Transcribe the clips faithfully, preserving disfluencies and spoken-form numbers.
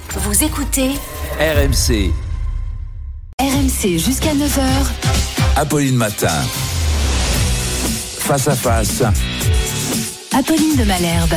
Vous écoutez R M C. R M C jusqu'à neuf heures. Apolline Matin. Face à face. Apolline de Malherbe.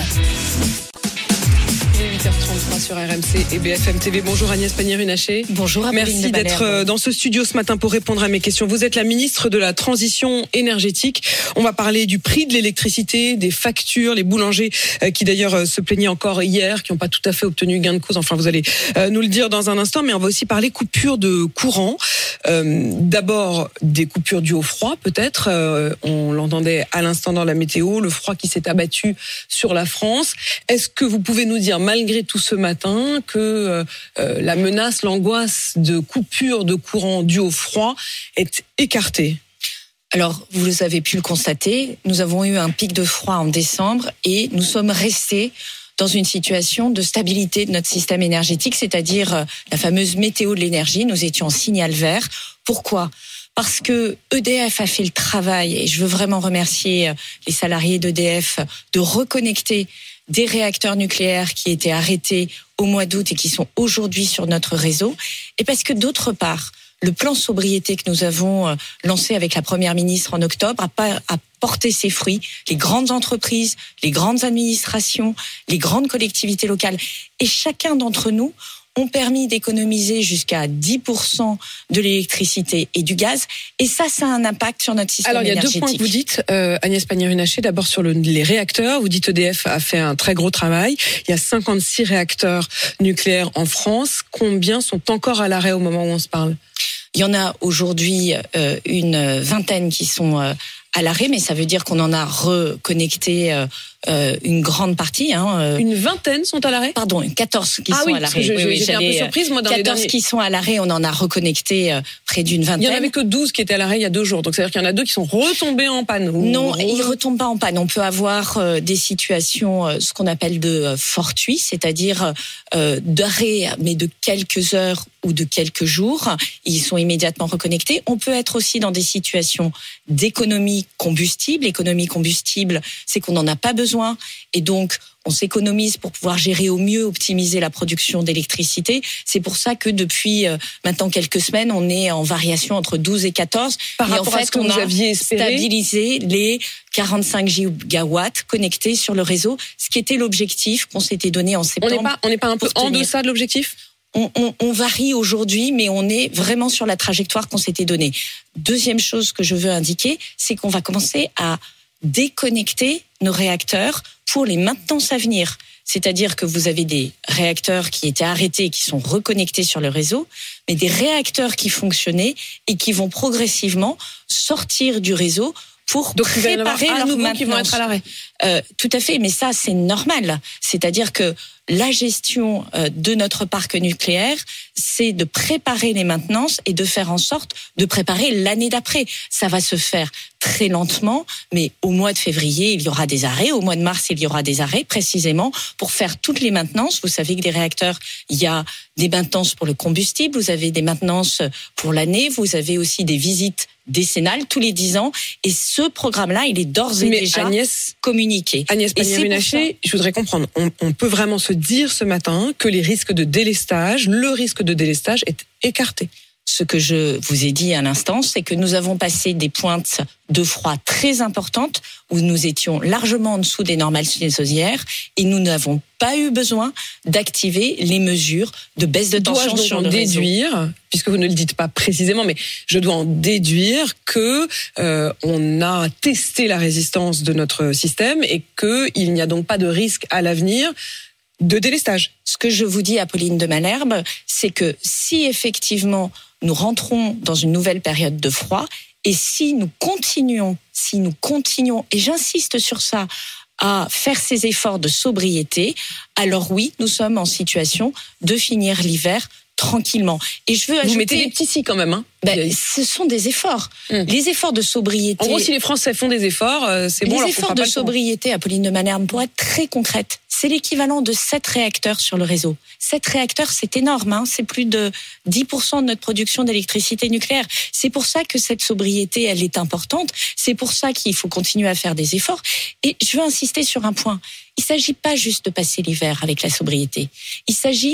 huit heures trente-trois sur R M C et B F M T V. Bonjour Agnès Pannier-Runacher. Bonjour Apolline Merci de d'être dans ce studio ce matin pour répondre à mes questions. Vous êtes la ministre de la Transition énergétique. On va parler du prix de l'électricité, des factures, les boulangers qui d'ailleurs se plaignaient encore hier, qui n'ont pas tout à fait obtenu gain de cause. Enfin, vous allez nous le dire dans un instant, mais on va aussi parler coupure de courant. Euh, d'abord, des coupures dues au froid, peut-être. Euh, on l'entendait à l'instant dans la météo, le froid qui s'est abattu sur la France. Est-ce que vous pouvez nous dire, malgré tout ce matin, que euh, la menace, l'angoisse de coupure de courant due au froid est écartée ? Alors, vous avez pu le constater, nous avons eu un pic de froid en décembre et nous sommes restés dans une situation de stabilité de notre système énergétique, c'est-à-dire la fameuse météo de l'énergie. Nous étions en signal vert. Pourquoi ? Parce que E D F a fait le travail, et je veux vraiment remercier les salariés d'E D F, de reconnecter des réacteurs nucléaires qui étaient arrêtés au mois d'août et qui sont aujourd'hui sur notre réseau. Et parce que d'autre part, le plan sobriété que nous avons lancé avec la Première ministre en octobre a, pas, a porté ses fruits. Les grandes entreprises, les grandes administrations, les grandes collectivités locales et chacun d'entre nous ont permis d'économiser jusqu'à dix pour cent de l'électricité et du gaz. Et ça, ça a un impact sur notre système énergétique. Alors, il y a deux points que vous dites, euh, Agnès Pannier-Runacher. D'abord, sur le, les réacteurs. Vous dites E D F a fait un très gros travail. Il y a cinquante-six réacteurs nucléaires en France. Combien sont encore à l'arrêt au moment où on se parle ? Il y en a aujourd'hui euh, une vingtaine qui sont euh, à l'arrêt, mais ça veut dire qu'on en a reconnecté euh, euh, une grande partie. Hein, euh, une vingtaine sont à l'arrêt ? Pardon, quatorze qui ah sont oui, à l'arrêt. Je, oui, oui, j'étais un peu surprise, moi, dans quatorze les derniers... qui sont à l'arrêt, on en a reconnecté euh, près d'une vingtaine. Il n'y en avait que douze qui étaient à l'arrêt il y a deux jours. Donc, c'est-à-dire qu'il y en a deux qui sont retombés en panne. Ou... Non, ils ne retombent pas en panne. On peut avoir euh, des situations, euh, ce qu'on appelle de euh, fortuit, c'est-à-dire euh, d'arrêt, mais de quelques heures ou de quelques jours. Ils sont immédiatement reconnectés. On peut être aussi dans des situations d'économie combustible. L'économie combustible, c'est qu'on n'en a pas besoin. Et donc, on s'économise pour pouvoir gérer au mieux, optimiser la production d'électricité. C'est pour ça que depuis euh, maintenant quelques semaines, on est en variation entre douze et quatorze. Par et rapport en fait, à ce que on vous a aviez espéré, stabilisé les quarante-cinq gigawatts connectés sur le réseau, ce qui était l'objectif qu'on s'était donné en septembre. On n'est pas, on n'est pas un peu en deçà de l'objectif ? On, on, on varie aujourd'hui, mais on est vraiment sur la trajectoire qu'on s'était donnée. Deuxième chose que je veux indiquer, c'est qu'on va commencer à déconnecter nos réacteurs pour les maintenances à venir. C'est-à-dire que vous avez des réacteurs qui étaient arrêtés et qui sont reconnectés sur le réseau, mais des réacteurs qui fonctionnaient et qui vont progressivement sortir du réseau pour Donc, préparer leur maintenance. Qui vont être à l'arrêt. Euh, tout à fait, mais ça, c'est normal. C'est-à-dire que la gestion de notre parc nucléaire, c'est de préparer les maintenances et de faire en sorte de préparer l'année d'après. Ça va se faire très lentement, mais au mois de février, il y aura des arrêts. Au mois de mars, il y aura des arrêts, précisément pour faire toutes les maintenances. Vous savez que des réacteurs, il y a des maintenances pour le combustible, vous avez des maintenances pour l'année, vous avez aussi des visites décennales tous les dix ans. Et ce programme-là, il est d'ores et mais déjà Agnès, communiqué. Agnès Pannier-Runacher, je voudrais comprendre, on, on peut vraiment se dire ce matin que les risques de délestage, le risque de délestage est écarté. Ce que je vous ai dit à l'instant, c'est que nous avons passé des pointes de froid très importantes où nous étions largement en dessous des normales saisonnières et nous n'avons pas eu besoin d'activer les mesures de baisse de tension sur le réseau. Déduire, puisque vous ne le dites pas précisément, mais je dois en déduire que euh, on a testé la résistance de notre système et qu'il n'y a donc pas de risque à l'avenir de délestage. Ce que je vous dis, Apolline de Malherbe, c'est que si effectivement nous rentrons dans une nouvelle période de froid et si nous continuons, si nous continuons, et j'insiste sur ça, à faire ces efforts de sobriété, alors oui, nous sommes en situation de finir l'hiver tranquillement. Et je veux ajouter... Vous mettez des petits si quand même, hein. Ben, ce sont des efforts. Hum. Les efforts de sobriété... En gros, si les Français font des efforts, euh, c'est bon. Les efforts de sobriété, Apolline de Malherbe, pour être très concrète, c'est l'équivalent de sept réacteurs sur le réseau. sept réacteurs, c'est énorme, hein. C'est plus de dix pour cent de notre production d'électricité nucléaire. C'est pour ça que cette sobriété, elle est importante. C'est pour ça qu'il faut continuer à faire des efforts. Et je veux insister sur un point. Il ne s'agit pas juste de passer l'hiver avec la sobriété. Il s'agit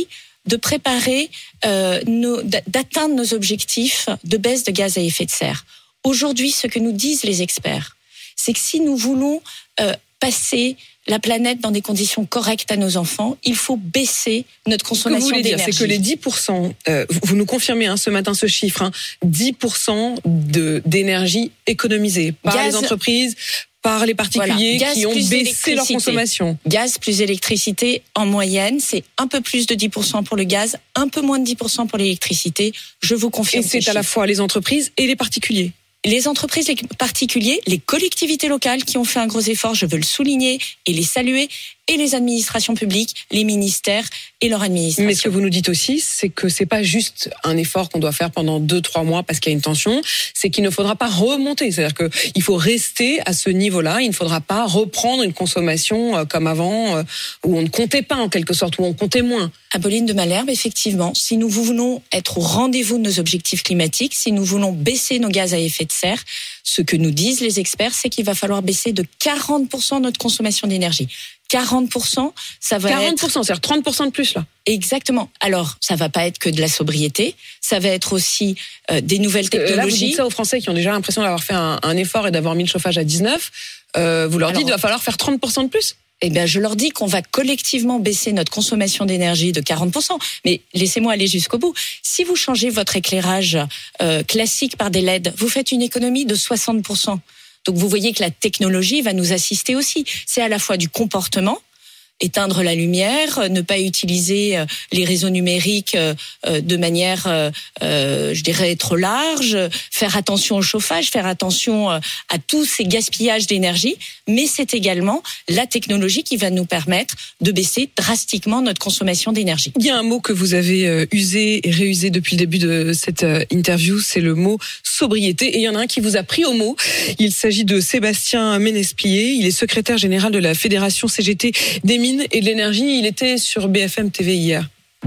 de préparer, euh, nos, d'atteindre nos objectifs de baisse de gaz à effet de serre. Aujourd'hui, ce que nous disent les experts, c'est que si nous voulons euh, passer la planète dans des conditions correctes à nos enfants, il faut baisser notre consommation d'énergie. Ce que vous voulez dire, c'est que les dix pour cent, euh, vous nous confirmez hein, ce matin ce chiffre, hein, dix pour cent de, d'énergie économisée par Gaz, les entreprises, par les particuliers voilà, qui ont baissé leur consommation. Gaz plus électricité, en moyenne, c'est un peu plus de dix pour cent pour le gaz, un peu moins de dix pour cent pour l'électricité. Je vous confirme. Et c'est à la fois les entreprises et les particuliers. Les entreprises, les particuliers, les collectivités locales qui ont fait un gros effort, je veux le souligner et les saluer, et les administrations publiques, les ministères et leur administration. Mais ce que vous nous dites aussi, c'est que c'est pas juste un effort qu'on doit faire pendant deux, trois mois parce qu'il y a une tension, c'est qu'il ne faudra pas remonter. C'est-à-dire qu'il faut rester à ce niveau-là, il ne faudra pas reprendre une consommation comme avant, où on ne comptait pas en quelque sorte, où on comptait moins. Apolline de Malherbe, effectivement, si nous voulons être au rendez-vous de nos objectifs climatiques, si nous voulons baisser nos gaz à effet de serre, ce que nous disent les experts, c'est qu'il va falloir baisser de quarante pour cent notre consommation d'énergie. quarante pour cent, ça va quarante pour cent, être... c'est-à-dire trente pour cent de plus, là. Exactement. Alors, ça va pas être que de la sobriété, ça va être aussi euh, des nouvelles technologies. Là, vous dites ça aux Français qui ont déjà l'impression d'avoir fait un, un effort et d'avoir mis le chauffage à dix-neuf. Euh, vous leur Alors, dites qu'il va falloir faire trente pour cent de plus. Eh bien, je leur dis qu'on va collectivement baisser notre consommation d'énergie de quarante pour cent. Mais laissez-moi aller jusqu'au bout. Si vous changez votre éclairage euh, classique par des L E D, vous faites une économie de soixante pour cent. Donc vous voyez que la technologie va nous assister aussi. C'est à la fois du comportement, éteindre la lumière, ne pas utiliser les réseaux numériques de manière, euh, je dirais, trop large, faire attention au chauffage, faire attention à tous ces gaspillages d'énergie, mais c'est également la technologie qui va nous permettre de baisser drastiquement notre consommation d'énergie. Il y a un mot que vous avez usé et réusé depuis le début de cette interview, c'est le mot sobriété, et il y en a un qui vous a pris au mot. Il s'agit de Sébastien Ménesplier, il est secrétaire général de la Fédération C G T des mines et de l'énergie. Il était sur B F M T V hier.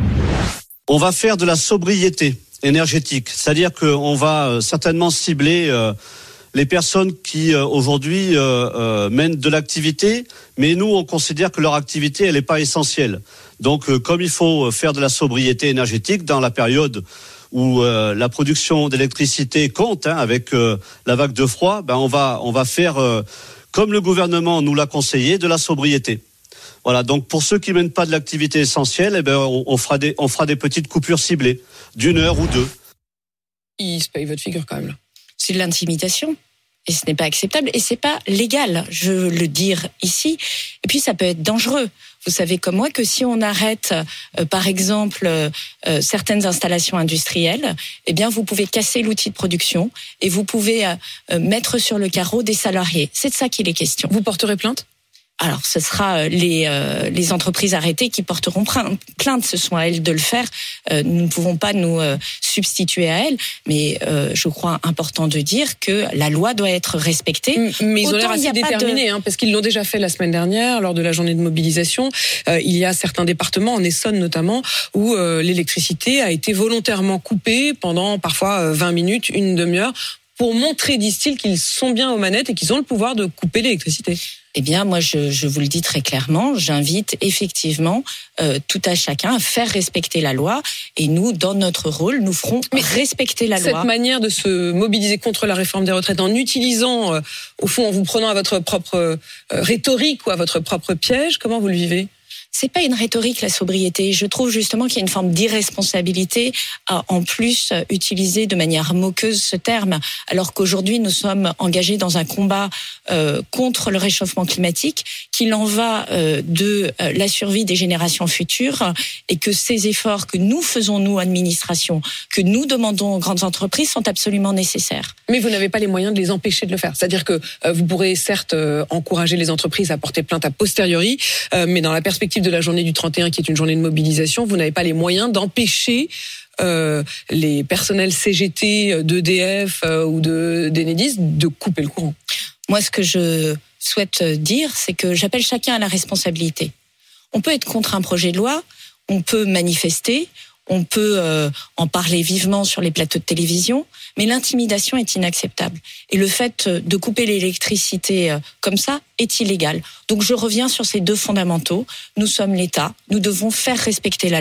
On va faire de la sobriété énergétique, c'est-à-dire qu'on va certainement cibler euh, les personnes qui euh, aujourd'hui euh, euh, mènent de l'activité, mais nous on considère que leur activité elle n'est pas essentielle. Donc euh, comme il faut faire de la sobriété énergétique dans la période où euh, la production d'électricité compte, hein, avec euh, la vague de froid, ben on va on va faire euh, comme le gouvernement nous l'a conseillé, de la sobriété. Voilà, donc pour ceux qui mènent pas de l'activité essentielle, eh ben on, on fera des on fera des petites coupures ciblées d'une heure ou deux. Il se paye votre figure quand même là. C'est de l'intimidation. Et ce n'est pas acceptable et c'est pas légal, je veux le dire ici. Et puis ça peut être dangereux. Vous savez comme moi que si on arrête, euh, par exemple, euh, certaines installations industrielles, eh bien vous pouvez casser l'outil de production et vous pouvez euh, mettre sur le carreau des salariés. C'est de ça qu'il est question. Vous porterez plainte ? Alors, ce sera les euh, les entreprises arrêtées qui porteront plainte. Ce sont à elles de le faire. Euh, nous ne pouvons pas nous euh, substituer à elles. Mais euh, je crois important de dire que la loi doit être respectée. Mais ils ont l'air assez déterminés, de... hein, parce qu'ils l'ont déjà fait la semaine dernière lors de la journée de mobilisation. Euh, il y a certains départements, en Essonne notamment, où euh, l'électricité a été volontairement coupée pendant parfois vingt minutes, une demi-heure, pour montrer, disent-ils, qu'ils sont bien aux manettes et qu'ils ont le pouvoir de couper l'électricité. Eh bien, moi, je, je vous le dis très clairement, j'invite effectivement euh, tout à chacun à faire respecter la loi. Et nous, dans notre rôle, nous ferons Mais respecter la cette loi. Cette manière de se mobiliser contre la réforme des retraites en utilisant, euh, au fond, en vous prenant à votre propre euh, rhétorique ou à votre propre piège, comment vous le vivez ? C'est pas une rhétorique, la sobriété. Je trouve justement qu'il y a une forme d'irresponsabilité à, en plus, utiliser de manière moqueuse ce terme, alors qu'aujourd'hui, nous sommes engagés dans un combat euh, contre le réchauffement climatique, qu'il en va euh, de euh, la survie des générations futures, et que ces efforts que nous faisons, nous, administration, que nous demandons aux grandes entreprises, sont absolument nécessaires. Mais vous n'avez pas les moyens de les empêcher de le faire. C'est-à-dire que euh, vous pourrez certes euh, encourager les entreprises à porter plainte a posteriori, euh, mais dans la perspective de la journée du trente et un, qui est une journée de mobilisation, vous n'avez pas les moyens d'empêcher euh, les personnels C G T d'E D F euh, ou de d'Enedis de couper le courant. Moi, ce que je souhaite dire, c'est que j'appelle chacun à la responsabilité. On peut être contre un projet de loi, on peut manifester, on peut euh, en parler vivement sur les plateaux de télévision, mais l'intimidation est inacceptable. Et le fait de couper l'électricité euh, comme ça est illégal. Donc je reviens sur ces deux fondamentaux. Nous sommes l'État, nous devons faire respecter la loi.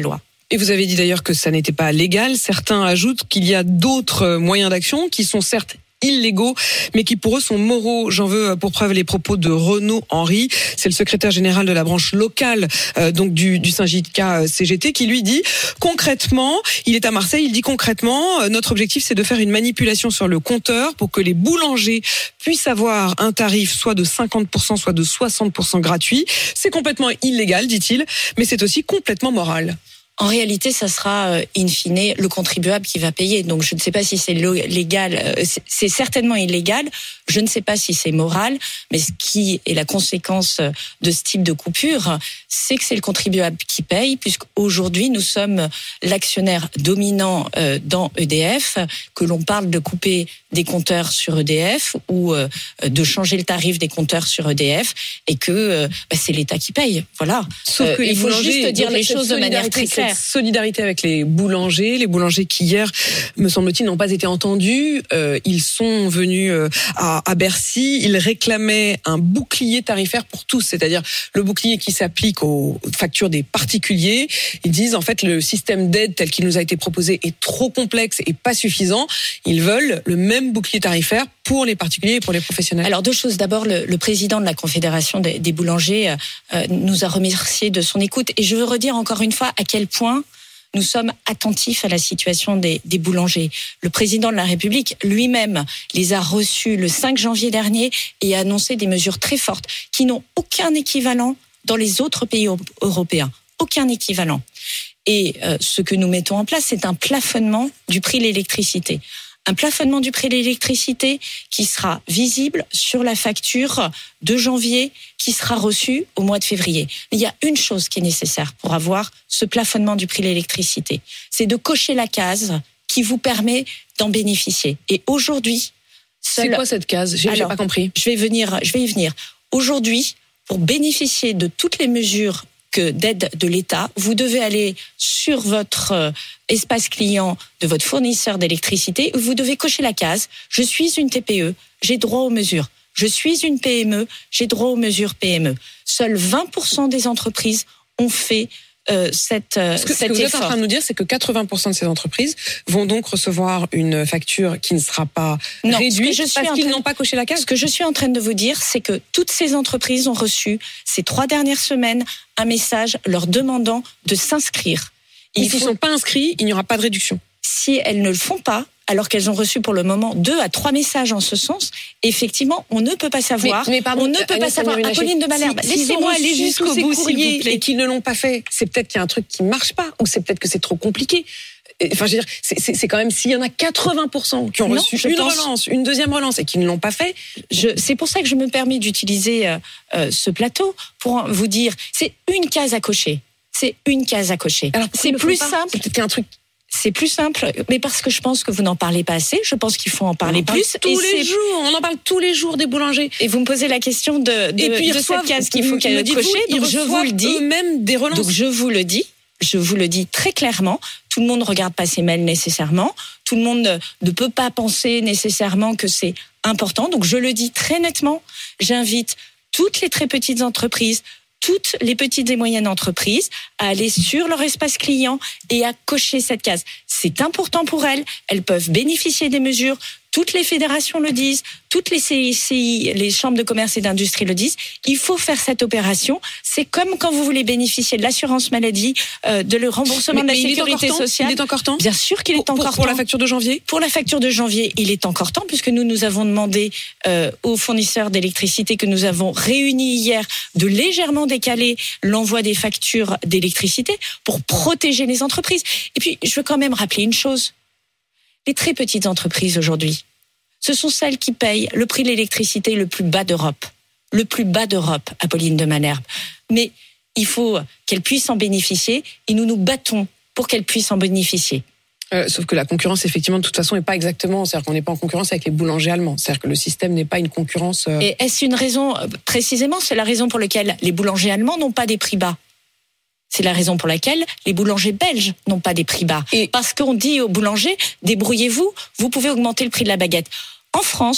Et vous avez dit d'ailleurs que ça n'était pas légal. Certains ajoutent qu'il y a d'autres moyens d'action qui sont certes illégaux, mais qui pour eux sont moraux. J'en veux pour preuve les propos de Renaud Henry, c'est le secrétaire général de la branche locale euh, donc du, du syndicat C G T, qui lui dit concrètement, il est à Marseille, il dit concrètement, euh, notre objectif c'est de faire une manipulation sur le compteur pour que les boulangers puissent avoir un tarif soit de cinquante pour cent, soit de soixante pour cent gratuit. C'est complètement illégal, dit-il, mais c'est aussi complètement moral. En réalité, ça sera euh, in fine le contribuable qui va payer. Donc, je ne sais pas si c'est légal. Euh, c'est certainement illégal. Je ne sais pas si c'est moral. Mais ce qui est la conséquence de ce type de coupure, c'est que c'est le contribuable qui paye, puisqu'aujourd'hui, nous sommes l'actionnaire dominant euh, dans E D F, que l'on parle de couper des compteurs sur E D F ou euh, de changer le tarif des compteurs sur E D F, et que euh, bah, c'est l'État qui paye. Voilà. Sauf euh, que il faut juste dire les choses de manière très claire. Solidarité avec les boulangers, les boulangers qui hier, me semble-t-il, n'ont pas été entendus. Euh, ils sont venus euh, à, à Bercy. Ils réclamaient un bouclier tarifaire pour tous, c'est-à-dire le bouclier qui s'applique aux factures des particuliers. Ils disent en fait le système d'aide tel qu'il nous a été proposé est trop complexe et pas suffisant. Ils veulent le même bouclier tarifaire pour les particuliers et pour les professionnels. Alors deux choses. D'abord, le, le président de la Confédération des, des boulangers euh, nous a remercié de son écoute. Et je veux redire encore une fois à quel point nous sommes attentifs à la situation des, des boulangers. Le président de la République lui-même les a reçus le cinq janvier dernier et a annoncé des mesures très fortes qui n'ont aucun équivalent dans les autres pays européens. Aucun équivalent. Et euh, ce que nous mettons en place, c'est un plafonnement du prix de l'électricité. Un plafonnement du prix de l'électricité qui sera visible sur la facture de janvier, qui sera reçue au mois de février. Mais il y a une chose qui est nécessaire pour avoir ce plafonnement du prix de l'électricité, c'est de cocher la case qui vous permet d'en bénéficier. Et aujourd'hui, seul... c'est quoi cette case ? J'ai, Alors, j'ai pas compris. Je vais venir, je vais y venir. Aujourd'hui, pour bénéficier de toutes les mesures que d'aide de l'État, vous devez aller sur votre euh, espace client de votre fournisseur d'électricité, vous devez cocher la case « Je suis une T P E, j'ai droit aux mesures ». Je suis une P M E, j'ai droit aux mesures P M E. Seuls vingt pour cent des entreprises ont fait euh, cette, euh, ce que, cet ce que vous effort. êtes en train de nous dire, c'est que quatre-vingts pour cent de ces entreprises vont donc recevoir une facture qui ne sera pas non, réduite je suis parce qu'ils train... n'ont pas coché la case. Ce que je suis en train de vous dire, c'est que toutes ces entreprises ont reçu ces trois dernières semaines un message leur demandant de s'inscrire. Et s'ils ne faut... sont pas inscrits, il n'y aura pas de réduction. Si elles ne le font pas, alors qu'elles ont reçu pour le moment deux à trois messages en ce sens, effectivement, on ne peut pas savoir. Mais, mais pardon, on ne peut pas savoir. Apolline de Malherbe, si, laissez-moi aller jusqu'au bout, s'il vous plaît. Et qu'ils ne l'ont pas fait, c'est peut-être qu'il y a un truc qui marche pas, ou c'est peut-être que c'est trop compliqué. Enfin, je veux dire, c'est, c'est, c'est quand même s'il y en a quatre-vingts pour cent qui ont non, reçu une pense... relance, une deuxième relance et qui ne l'ont pas fait. Je, c'est pour ça que je me permets d'utiliser euh, euh, ce plateau pour vous dire, c'est une case à cocher. C'est une case à cocher. Alors, c'est plus simple. C'est peut-être qu'il y a un truc. C'est plus simple, mais parce que je pense que vous n'en parlez pas assez. Je pense qu'il faut en parler on en parle plus. Tous et les c'est... jours, on en parle tous les jours des boulangers. Et vous me posez la question de, de, et puis, de cette case qu'il faut qu'elle cocher. Donc je vous le dis. Eux-mêmes des relances. Donc je vous le dis. Je vous le dis très clairement. Tout le monde ne regarde pas ses mails nécessairement. Tout le monde ne, ne peut pas penser nécessairement que c'est important. Donc je le dis très nettement. J'invite toutes les très petites entreprises, toutes les petites et moyennes entreprises à aller sur leur espace client et à cocher cette case. C'est important pour elles. Elles peuvent bénéficier des mesures. Toutes les fédérations le disent, toutes les C I C I, les chambres de commerce et d'industrie le disent. Il faut faire cette opération. C'est comme quand vous voulez bénéficier de l'assurance maladie, euh, de le remboursement mais, de la mais sécurité il sociale. Il est encore temps. Bien sûr qu'il est pour, encore pour, temps. Pour la facture de janvier. Pour la facture de janvier, il est encore temps puisque nous nous avons demandé euh, aux fournisseurs d'électricité que nous avons réunis hier de légèrement décaler l'envoi des factures d'électricité pour protéger les entreprises. Et puis, je veux quand même rappeler une chose. Les très petites entreprises aujourd'hui, ce sont celles qui payent le prix de l'électricité le plus bas d'Europe. Le plus bas d'Europe, Apolline de Malherbe. Mais il faut qu'elles puissent en bénéficier et nous nous battons pour qu'elles puissent en bénéficier. Euh, sauf que la concurrence, effectivement, de toute façon, n'est pas exactement... C'est-à-dire qu'on n'est pas en concurrence avec les boulangers allemands. C'est-à-dire que le système n'est pas une concurrence... Euh... Et est-ce une raison, précisément, c'est la raison pour laquelle les boulangers allemands n'ont pas des prix bas. C'est la raison pour laquelle les boulangers belges n'ont pas des prix bas. Et parce qu'on dit aux boulangers, débrouillez-vous, vous pouvez augmenter le prix de la baguette. En France,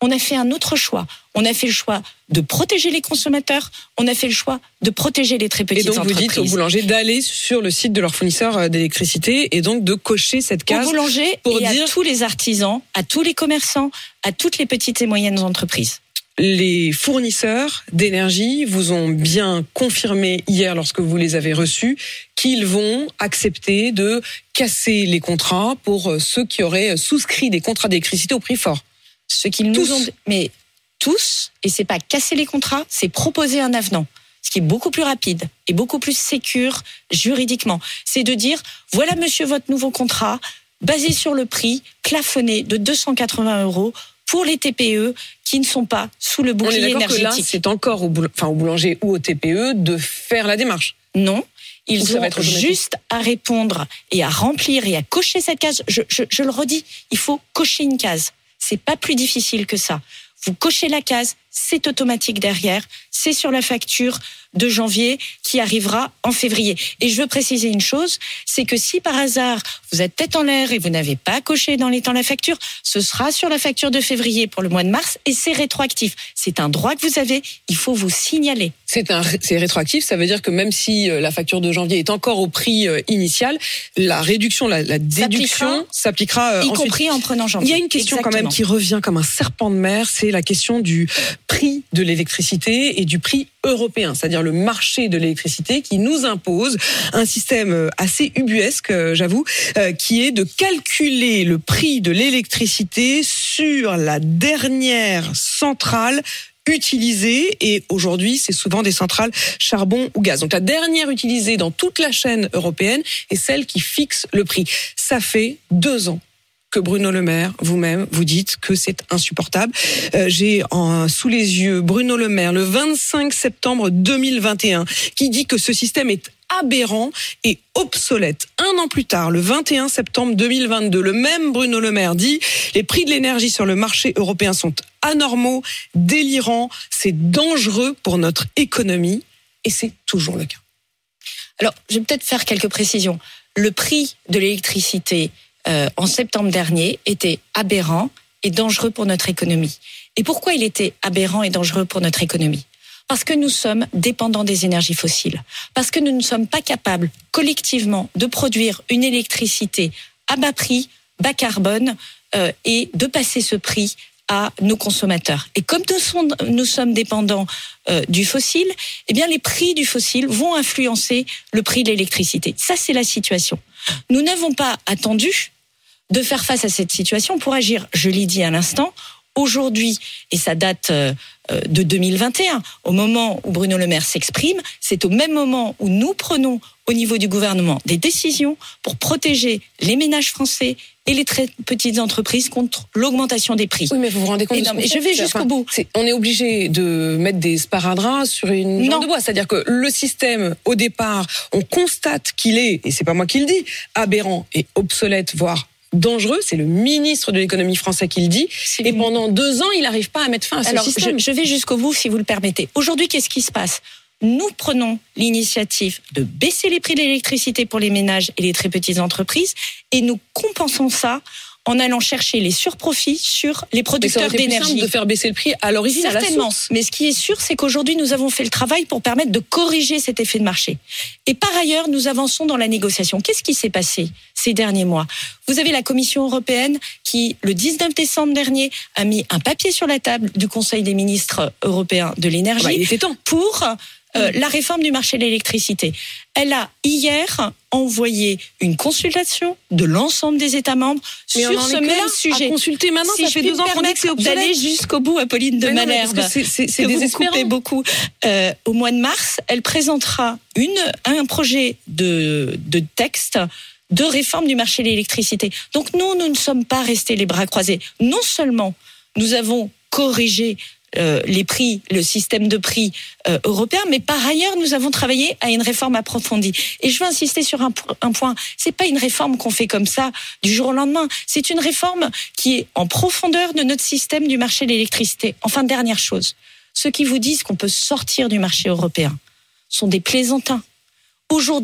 on a fait un autre choix. On a fait le choix de protéger les consommateurs, on a fait le choix de protéger les très petites entreprises. Et donc vous dites aux boulangers d'aller sur le site de leur fournisseur d'électricité et donc de cocher cette case. Aux boulangers pour et dire... à tous les artisans, à tous les commerçants, à toutes les petites et moyennes entreprises. Les fournisseurs d'énergie vous ont bien confirmé hier, lorsque vous les avez reçus, qu'ils vont accepter de casser les contrats pour ceux qui auraient souscrit des contrats d'électricité au prix fort. Ce qu'ils nous ont, mais tous, et c'est pas casser les contrats, c'est proposer un avenant. Ce qui est beaucoup plus rapide et beaucoup plus sécure juridiquement. C'est de dire, voilà monsieur votre nouveau contrat, basé sur le prix plafonné de deux cent quatre-vingts euros pour les T P E qui ne sont pas sous le bouclier énergétique. On est d'accord que là, c'est encore au, boul- enfin, au boulanger ou au T P E de faire la démarche. Non. Ils ont juste à répondre et à remplir et à cocher cette case. Je, je, je le redis, il faut cocher une case. C'est pas plus difficile que ça. Vous cochez la case, c'est automatique derrière, c'est sur la facture de janvier qui arrivera en février. Et je veux préciser une chose, c'est que si par hasard vous êtes tête en l'air et vous n'avez pas coché dans les temps la facture, ce sera sur la facture de février pour le mois de mars et c'est rétroactif. C'est un droit que vous avez, il faut vous signaler. C'est un, c'est rétroactif, ça veut dire que même si la facture de janvier est encore au prix initial, la réduction, la, la déduction s'appliquera, s'appliquera y ensuite. compris en prenant janvier. Il y a une question Exactement. quand même qui revient comme un serpent de mer, c'est la question du prix de l'électricité et du prix européen, c'est-à-dire le marché de l'électricité qui nous impose un système assez ubuesque, j'avoue, qui est de calculer le prix de l'électricité sur la dernière centrale utilisées, et aujourd'hui c'est souvent des centrales charbon ou gaz. Donc la dernière utilisée dans toute la chaîne européenne est celle qui fixe le prix. Ça fait deux ans que Bruno Le Maire, vous-même, vous dites que c'est insupportable. Euh, j'ai en, sous les yeux Bruno Le Maire, le vingt-cinq septembre deux mille vingt et un, qui dit que ce système est aberrant et obsolète. Un an plus tard, le vingt et un septembre deux mille vingt-deux, le même Bruno Le Maire dit « Les prix de l'énergie sur le marché européen sont anormaux, délirants, c'est dangereux pour notre économie ». Et c'est toujours le cas. Alors, je vais peut-être faire quelques précisions. Le prix de l'électricité euh, en septembre dernier était aberrant et dangereux pour notre économie. Et pourquoi il était aberrant et dangereux pour notre économie ? Parce que nous sommes dépendants des énergies fossiles. Parce que nous ne sommes pas capables, collectivement, de produire une électricité à bas prix, bas carbone, euh, et de passer ce prix à nos consommateurs. Et comme nous sommes, nous sommes dépendants euh, du fossile, eh bien les prix du fossile vont influencer le prix de l'électricité. Ça, c'est la situation. Nous n'avons pas attendu de faire face à cette situation pour agir. Je l'ai dit à l'instant, aujourd'hui, et ça date euh, de deux mille vingt et un, au moment où Bruno Le Maire s'exprime, c'est au même moment où nous prenons au niveau du gouvernement des décisions pour protéger les ménages français et les très petites entreprises contre l'augmentation des prix. Oui, mais vous vous rendez compte et de non, ce mais je vais jusqu'au enfin, bout. C'est, on est obligé de mettre des sparadraps sur une jambe de bois. C'est-à-dire que le système, au départ, on constate qu'il est, et c'est pas moi qui le dis, aberrant et obsolète, voire dangereux. C'est le ministre de l'économie français qui le dit. Si et vous... pendant deux ans, il n'arrive pas à mettre fin à Alors, ce système. Je, je vais jusqu'au bout, si vous le permettez. Aujourd'hui, qu'est-ce qui se passe ? Nous prenons l'initiative de baisser les prix de l'électricité pour les ménages et les très petites entreprises et nous compensons ça en allant chercher les surprofits sur les producteurs d'énergie. Mais ça aurait été plus simple de faire baisser le prix à l'origine, certainement. À la source. Mais ce qui est sûr, c'est qu'aujourd'hui, nous avons fait le travail pour permettre de corriger cet effet de marché. Et par ailleurs, nous avançons dans la négociation. Qu'est-ce qui s'est passé ces derniers mois ? Vous avez la Commission européenne qui, le dix-neuf décembre dernier, a mis un papier sur la table du Conseil des ministres européens de l'énergie. Ah bah, il était temps. Pour euh, la réforme du marché de l'électricité. Elle a hier envoyé une consultation de l'ensemble des États membres mais sur ce même là, sujet. À consulter maintenant, si ça fait deux ans qu'on dit que c'est obsolète. D'aller jusqu'au bout, Apolline de mais Malherbe. Non, c'est, c'est, c'est que désespérant. Vous coupez beaucoup. Euh, au mois de mars, elle présentera une, un projet de, de texte de réforme du marché de l'électricité. Donc nous, nous ne sommes pas restés les bras croisés. Non seulement nous avons corrigé Euh, les prix, le système de prix euh, européen, mais par ailleurs, nous avons travaillé à une réforme approfondie. Et je veux insister sur un, un point, c'est pas une réforme qu'on fait comme ça du jour au lendemain, c'est une réforme qui est en profondeur de notre système du marché de l'électricité. Enfin, dernière chose, ceux qui vous disent qu'on peut sortir du marché européen sont des plaisantins. Aujourd'hui,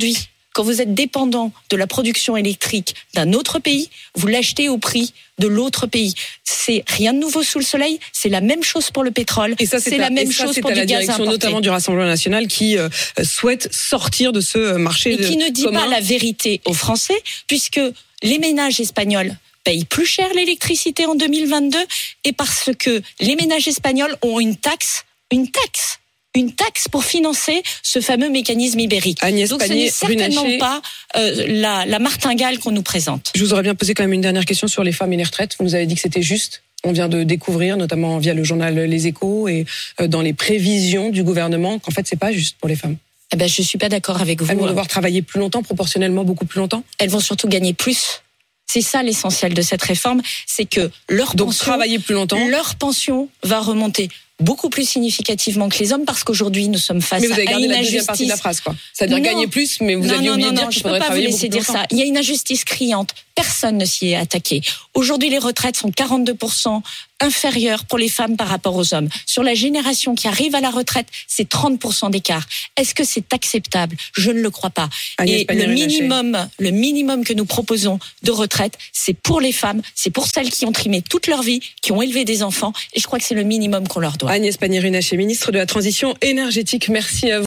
quand vous êtes dépendant de la production électrique d'un autre pays, vous l'achetez au prix de l'autre pays. C'est rien de nouveau sous le soleil, c'est la même chose pour le pétrole, et ça, c'est, c'est à, la même et ça, chose c'est pour à du la gaz direction importé. notamment du Rassemblement national qui euh, souhaite sortir de ce marché et qui de ne dit commun. pas la vérité aux Français, puisque les ménages espagnols payent plus cher l'électricité en deux mille vingt-deux, et parce que les ménages espagnols ont une taxe, une taxe une taxe pour financer ce fameux mécanisme ibérique. Agnès Donc ce n'est certainement Pannier-Runacher. pas euh, la, la martingale qu'on nous présente. Je vous aurais bien posé quand même une dernière question sur les femmes et les retraites. Vous nous avez dit que c'était juste. On vient de découvrir, notamment via le journal Les Échos et dans les prévisions du gouvernement, qu'en fait c'est pas juste pour les femmes. Eh ben, je suis pas d'accord avec vous. Elles vont devoir travailler plus longtemps, proportionnellement beaucoup plus longtemps. Elles vont surtout gagner plus. C'est ça l'essentiel de cette réforme, c'est que leur Donc pension, travailler plus longtemps. leur pension va remonter beaucoup plus significativement que les hommes, parce qu'aujourd'hui nous sommes face Mais vous avez à gardé une la deuxième injustice. partie de la phrase, quoi. C'est-à-dire Non. gagner plus, mais vous non, aviez non, oublié non, de dire non, qu'il je peux faudrait pas vous travailler laisser beaucoup plus dire longtemps. ça. Il y a une injustice criante. Personne ne s'y est attaqué. Aujourd'hui, les retraites sont quarante-deux pour cent inférieures pour les femmes par rapport aux hommes. Sur la génération qui arrive à la retraite, c'est trente pour cent d'écart. Est-ce que c'est acceptable ? Je ne le crois pas. Agnès Et le Pannier-Runacher. minimum, le minimum que nous proposons de retraite, c'est pour les femmes, c'est pour celles qui ont trimé toute leur vie, qui ont élevé des enfants, et je crois que c'est le minimum qu'on leur doit. Agnès Pannier-Runacher, ministre de la Transition énergétique. Merci à vous.